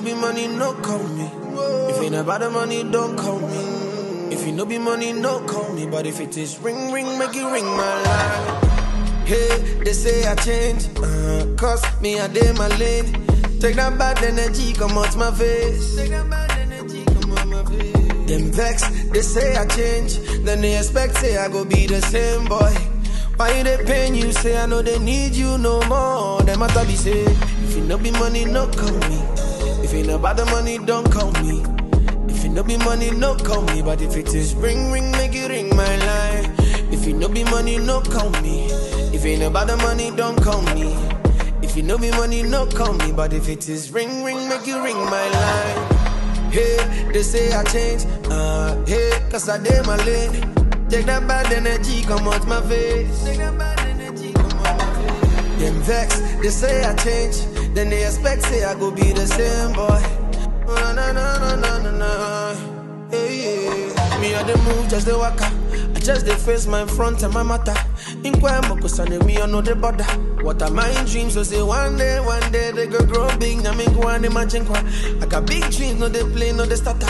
be money, no call me. If ain't about the money, don't call me. If you no be money, no call me. But if it is ring, ring, make it ring my line. Hey, they say I change, cause me I dey my lane. Take that bad energy, come out my face. Take that bad energy, come out my face. Them vex, they say I change, then they expect say I go be the same boy. Why they paying you, say I know they need you no more. Them matter be say, if you no be money, no call me. If you no about the money, don't call me. If you no be money, no call me. But if it is ring, ring, make it ring my line. If you no be money, no call me. If you ain't about the money, don't call me. If you no be money, no call me. But if it is ring, ring, make you ring my line. Hey, they say I change, hey, cause I dey my lane. Take that bad energy, come out my face. Take that bad energy, come out my face. Them vex, they say I change, then they expect say I go be the same boy. Na na na na na na. Hey, yeah. Me I dey move, just the waka. I just dey face my front and my matter. Inquire cause I me I know the border. What are my dreams? So say one day they go grow big. Now me go and imagine kwa. I got big dreams, no they play, no they starter.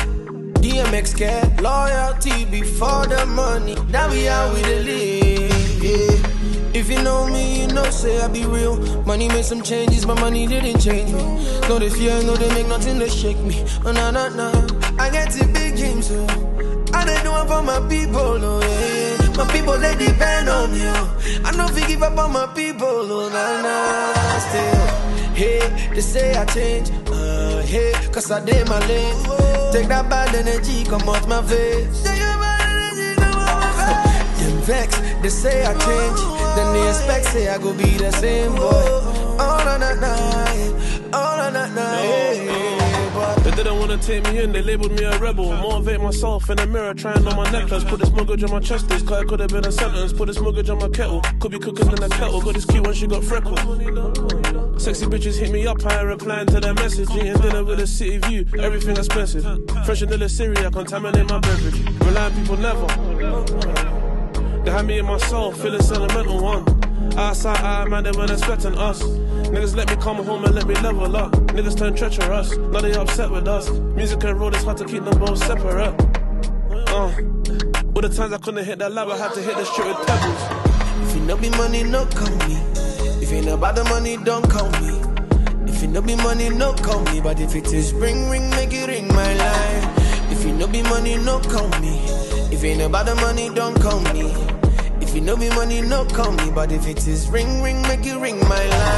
DMX care, loyalty before the money. That we are with the live, yeah. If you know me, you know say I be real. Money made some changes, but money didn't change me. No they fear, no they make nothing to shake me. Oh nah nah nah, I get the big dreams too. I they do it for my people, oh yeah. My people they depend on me, oh. I know if you give up on my people, oh nah nah. Still, hey, they say I change, hey, cause I did my lane. Take that bad energy, come out my face. Take that bad energy, come out my face. Them vex, they say I change, then they expect say I go be the same boy. Oh na na na, oh na na na. They didn't wanna take me in, they labeled me a rebel. Motivate myself in the mirror, trying on my necklace. Put this mortgage on my chest, this car could have been a sentence. Put this mortgage on my kettle, could be cooking in a kettle. Got this cute when she got freckles. Sexy bitches hit me up, I ain't replying to their message. Eating dinner with a city view, everything expensive. Fresh vanilla Syria, contaminate my beverage. Relying people never. They had me in my soul, feeling sentimental one. Outside, man, they weren't expecting us. Niggas let me come home and let me level up. Niggas turn treacherous, now they upset with us. Music and road, it's hard to keep them both separate. All the times I couldn't hit that lab, I had to hit the street with pebbles. If you no be money, no call me. If you ain't about the money, don't call me. If you no be money, no call me. But if it is ring, ring, make it ring my line. If you no be money, no call me. If you ain't about the money, don't call me. If you no be money, no call me. But if it is ring, ring, make it ring my line.